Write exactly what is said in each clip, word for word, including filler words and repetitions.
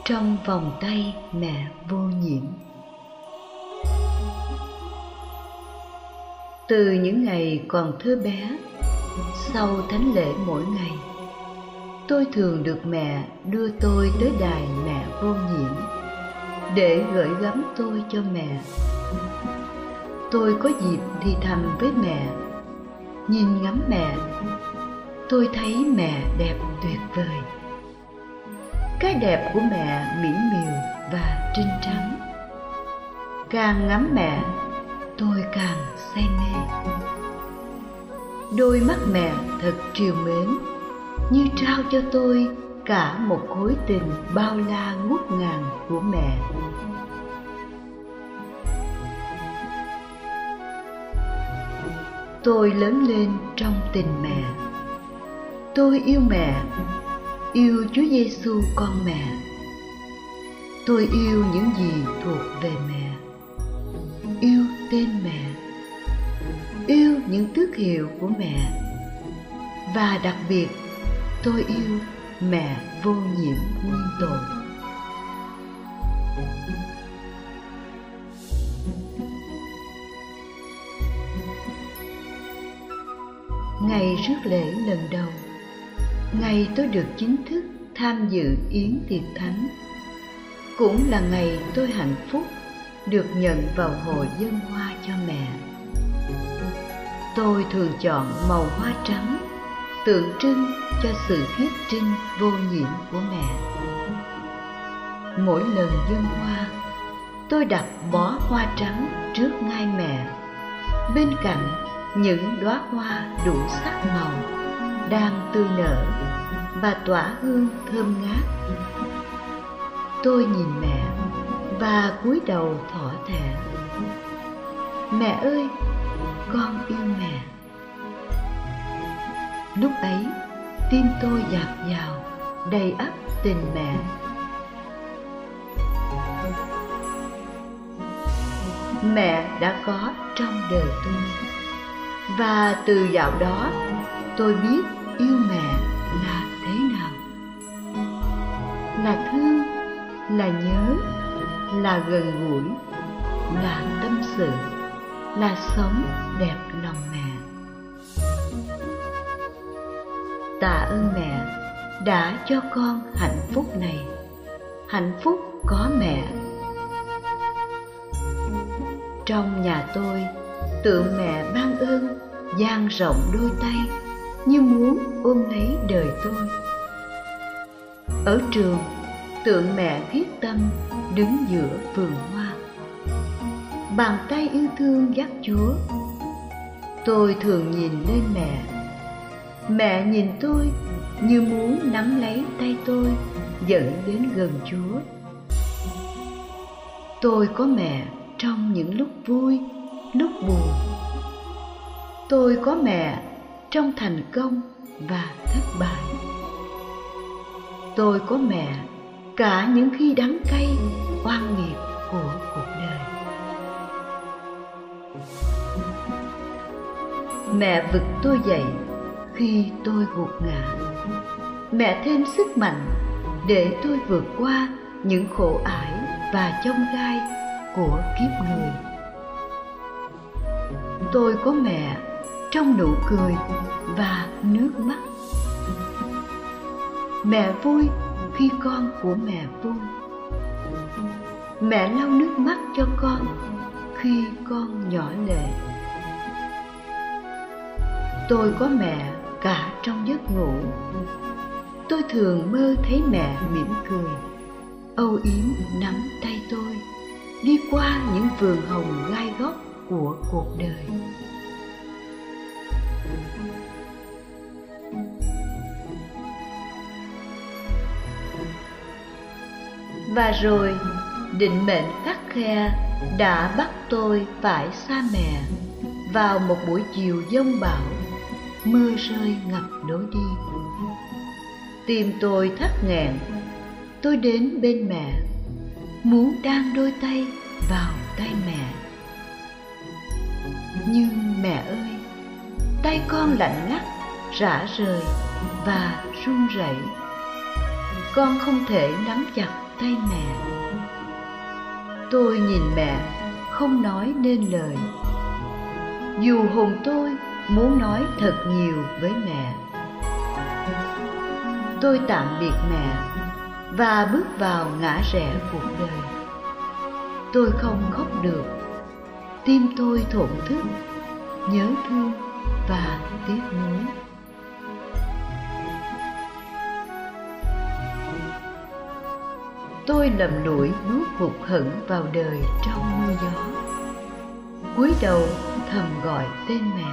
trong vòng tay mẹ vô nhiễm. Từ những ngày còn thơ bé, sau thánh lễ mỗi ngày, tôi thường được mẹ đưa tôi tới đài mẹ vô nhiễm để gửi gắm tôi cho mẹ. Tôi có dịp thì thầm với mẹ, nhìn ngắm mẹ, tôi thấy mẹ đẹp tuyệt vời. Cái đẹp của mẹ mỹ miều và trinh trắng. Càng ngắm mẹ, tôi càng say mê. Đôi mắt mẹ thật trìu mến, như trao cho tôi cả một khối tình bao la ngút ngàn của mẹ. Tôi lớn lên trong tình mẹ. Tôi yêu mẹ, yêu Chúa Giêsu con mẹ. Tôi yêu những gì thuộc về mẹ, yêu tên mẹ, yêu những tước hiệu của mẹ, và đặc biệt tôi yêu mẹ vô nhiễm nguyên tội. Ngày rước lễ lần đầu, ngày tôi được chính thức tham dự yến tiệc thánh, cũng là ngày tôi hạnh phúc được nhận vào hội dâng hoa cho mẹ. Tôi thường chọn màu hoa trắng, tượng trưng cho sự khiết trinh vô nhiễm của mẹ. Mỗi lần dâng hoa, tôi đặt bó hoa trắng trước ngai mẹ, bên cạnh những đóa hoa đủ sắc màu đang tươi nở và tỏa hương thơm ngát. Tôi nhìn mẹ và cúi đầu thỏ thẻ. Mẹ ơi, con yêu mẹ. Lúc ấy, tim tôi dạt dào, đầy ắp tình mẹ. Mẹ đã có trong đời tôi, và từ dạo đó tôi biết yêu mẹ là thế nào. Là thương, là nhớ, là gần gũi, là tâm sự, là sống đẹp lòng mẹ. Tạ ơn mẹ đã cho con hạnh phúc này, hạnh phúc có mẹ. Trong nhà tôi, tượng mẹ ban ơn dang rộng đôi tay như muốn ôm lấy đời tôi. Ở trường, tượng mẹ thiết tâm đứng giữa vườn hoa, bàn tay yêu thương dắt Chúa. Tôi thường nhìn lên mẹ, mẹ nhìn tôi như muốn nắm lấy tay tôi dẫn đến gần Chúa. Tôi có mẹ trong những lúc vui, lúc buồn. Tôi có mẹ trong thành công và thất bại. Tôi có mẹ cả những khi đắng cay, oan nghiệt của cuộc đời. Mẹ vực tôi dậy khi tôi gục ngã. Mẹ thêm sức mạnh để tôi vượt qua những khổ ải và chông gai của kiếp người. Tôi có mẹ trong nụ cười và nước mắt. Mẹ vui khi con của mẹ vui. Mẹ lau nước mắt cho con khi con nhỏ lệ. Tôi có mẹ cả trong giấc ngủ. Tôi thường mơ thấy mẹ mỉm cười, âu yếm nắm tay tôi, đi qua những vườn hồng gai góc của cuộc đời. Và rồi, định mệnh khắt khe đã bắt tôi phải xa mẹ vào một buổi chiều giông bão, mưa rơi ngập lối đi. Tim tôi thắt nghẹn, tôi đến bên mẹ, muốn đan đôi tay vào tay mẹ. Nhưng mẹ ơi, tay con lạnh ngắt, rã rời và run rẩy. Con không thể nắm chặt tay mẹ. Tôi nhìn mẹ không nói nên lời, dù hồn tôi muốn nói thật nhiều với mẹ. Tôi tạm biệt mẹ và bước vào ngã rẽ cuộc đời. Tôi không khóc được, tim tôi thổn thức, nhớ thương và tiếc nuối. Tôi lầm lũi nuốt hụt hẫng vào đời trong mưa gió, cúi đầu thầm gọi tên mẹ.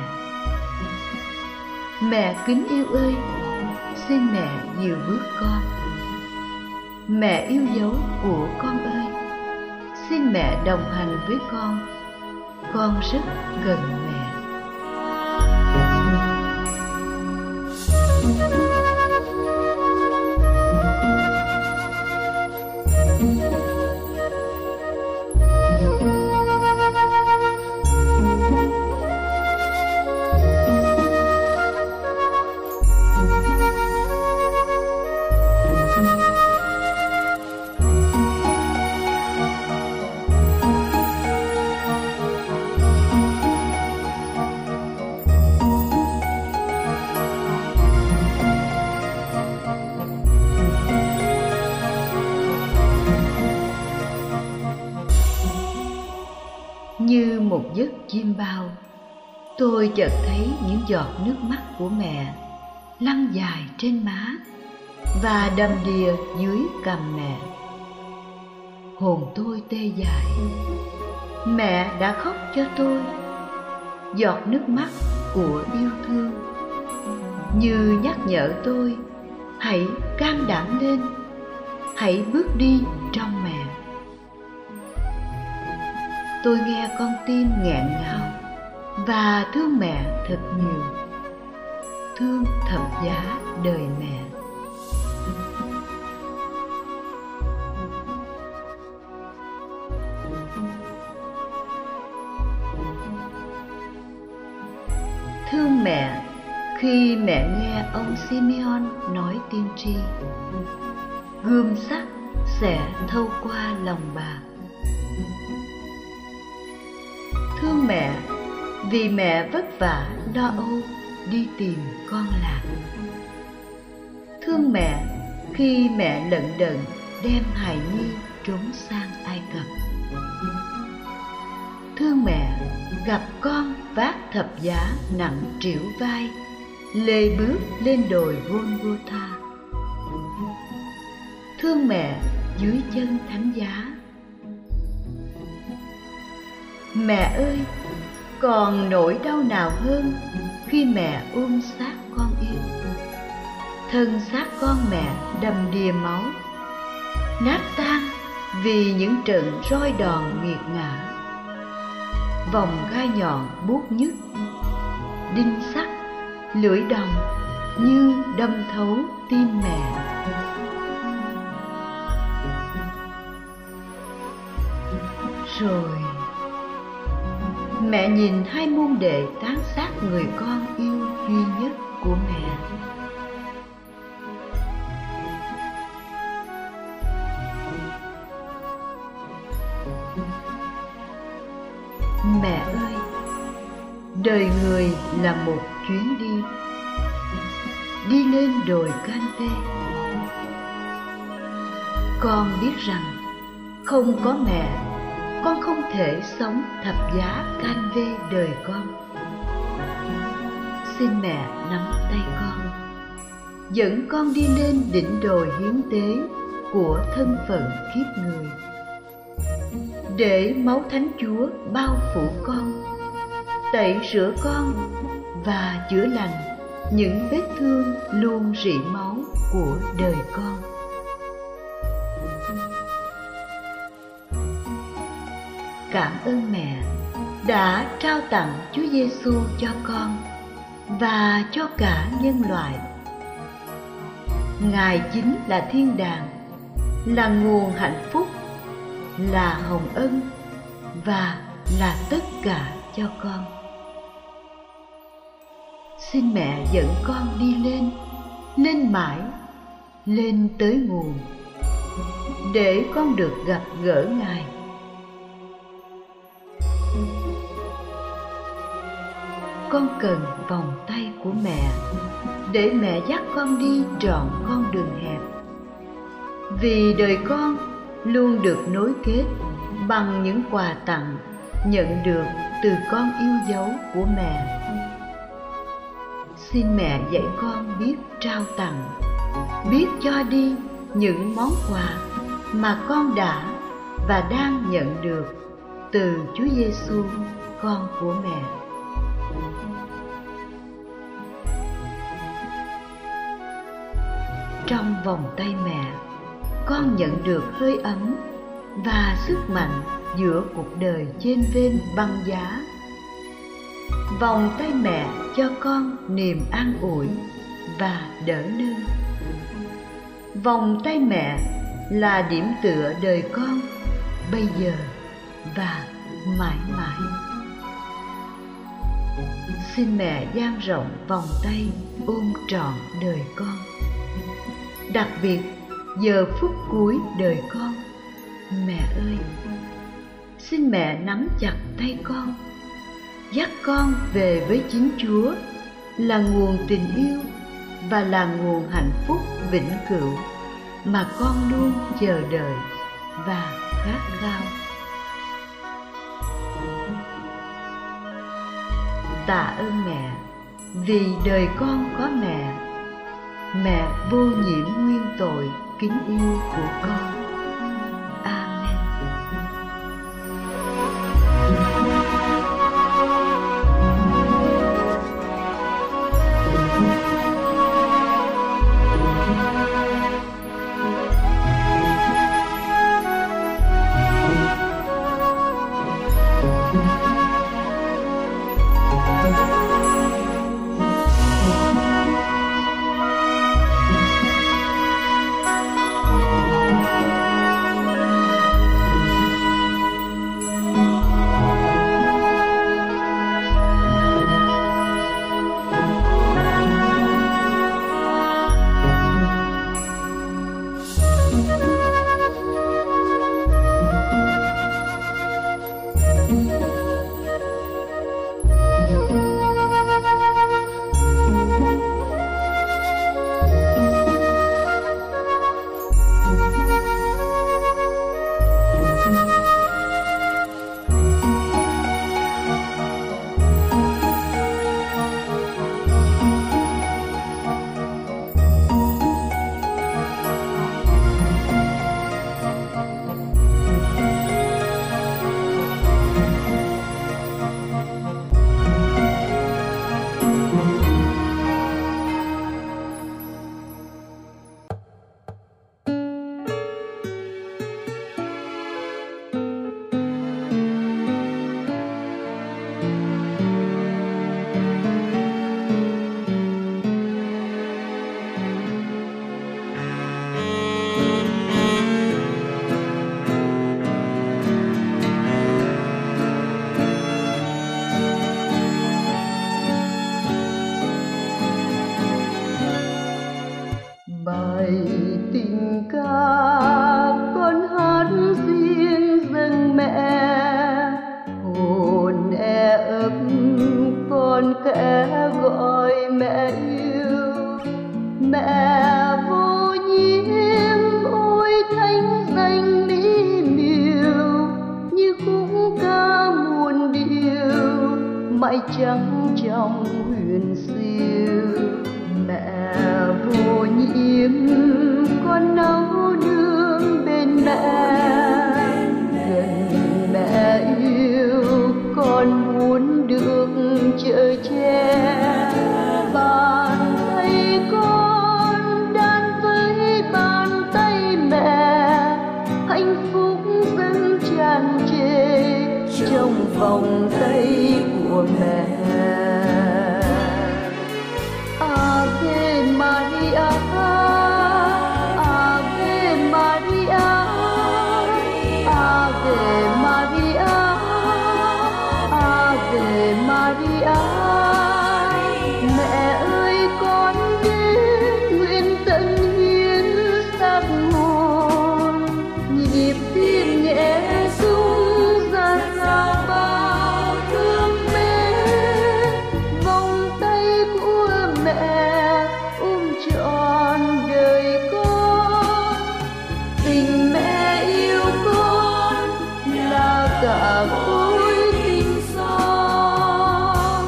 Mẹ kính yêu ơi, xin mẹ dìu bước con. Mẹ yêu dấu của con ơi, xin mẹ đồng hành với con. Con rất gần mẹ. Như một giấc chim bao, tôi chợt thấy những giọt nước mắt của mẹ lăn dài trên má và đầm đìa dưới cằm mẹ. Hồn tôi tê dại. Mẹ đã khóc cho tôi, giọt nước mắt của yêu thương, như nhắc nhở tôi hãy can đảm lên, hãy bước đi trong mẹ. Tôi nghe con tim nghẹn ngào và thương mẹ thật nhiều, thương thập giá đời mẹ. Thương mẹ khi mẹ nghe ông Simeon nói tiên tri, gươm sắt sẽ thâu qua lòng bà. Thương mẹ vì mẹ vất vả lo âu đi tìm con lạc. Thương mẹ khi mẹ lận đận đem hài nhi trốn sang Ai Cập. Thương mẹ gặp con vác thập giá nặng trĩu vai, lê bước lên đồi Golgotha. Thương mẹ dưới chân thánh giá. Mẹ ơi, còn nỗi đau nào hơn khi mẹ ôm xác con yêu. Thân xác con mẹ đầm đìa máu, nát tan vì những trận roi đòn nghiệt ngã. Vòng gai nhọn buốt nhức, đinh sắt, lưỡi đồng như đâm thấu tim mẹ. Rồi mẹ nhìn hai môn đệ tán xác người con yêu duy nhất của mẹ. Mẹ ơi, đời người là một chuyến đi, đi lên đồi Can-vê. Con biết rằng không có mẹ, con không thể sống thập giá Can-vê đời con. Xin mẹ nắm tay con, dẫn con đi lên đỉnh đồi hiến tế của thân phận kiếp người, để máu Thánh Chúa bao phủ con, tẩy rửa con và chữa lành những vết thương luôn rỉ máu của đời con. Cảm ơn mẹ đã trao tặng Chúa Giêsu cho con và cho cả nhân loại. Ngài chính là thiên đàng, là nguồn hạnh phúc, là hồng ân và là tất cả cho con. Xin mẹ dẫn con đi lên, lên mãi, lên tới nguồn, để con được gặp gỡ Ngài. Con cần vòng tay của mẹ để mẹ dắt con đi trọn con đường hẹp. Vì đời con luôn được nối kết bằng những quà tặng nhận được từ con yêu dấu của mẹ. Xin mẹ dạy con biết trao tặng, biết cho đi những món quà mà con đã và đang nhận được từ Chúa Giêsu, con của mẹ. Trong vòng tay mẹ, con nhận được hơi ấm và sức mạnh giữa cuộc đời chênh vênh băng giá. Vòng tay mẹ cho con niềm an ủi và đỡ nâng. Vòng tay mẹ là điểm tựa đời con bây giờ và mãi mãi. Xin mẹ dang rộng vòng tay ôm trọn đời con, đặc biệt giờ phút cuối đời con. Mẹ ơi, xin mẹ nắm chặt tay con, dắt con về với chính Chúa, là nguồn tình yêu và là nguồn hạnh phúc vĩnh cửu mà con luôn chờ đợi và khát khao. Tạ ơn mẹ vì đời con có mẹ, mẹ vô nhiễm nguyên tội kính yêu của con. Amen. Bài tình ca con hát riêng dâng mẹ, hồn e ấp con kẽ gọi mẹ yêu. Mẹ vô nhiễm ôi thánh danh mỹ miều, như khúc ca muôn điệu mãi trắng trong huyền siêu. Mẹ vô nhiễm con nấu nương bên mẹ, gần mẹ yêu con muốn được chở che. Bàn tay con đan với bàn tay mẹ, hạnh phúc dâng tràn trề trong vòng tay của mẹ. Ave Maria, Ave Maria, Ave Maria, Ave Maria. Mẹ ơi con đến nguyện tận hiến xác ngôi, tim nhẹ rung ra sao bao thương mến. Vòng tay của mẹ ôm trọn đời con, tình mẹ yêu con là cả khối tình son.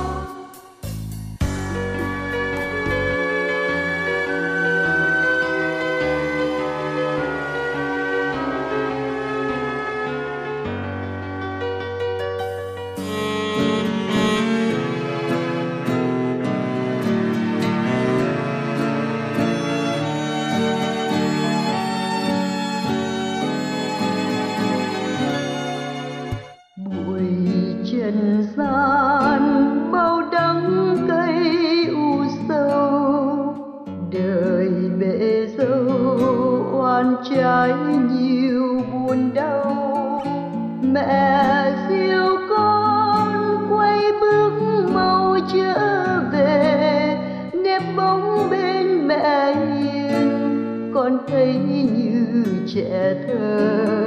Trần gian bao đắng cay u sâu, đời bể dâu oan trái nhiều buồn đau. Mẹ siêu con quay bước mau trở về, nép bóng bên mẹ hiền con thấy như trẻ thơ.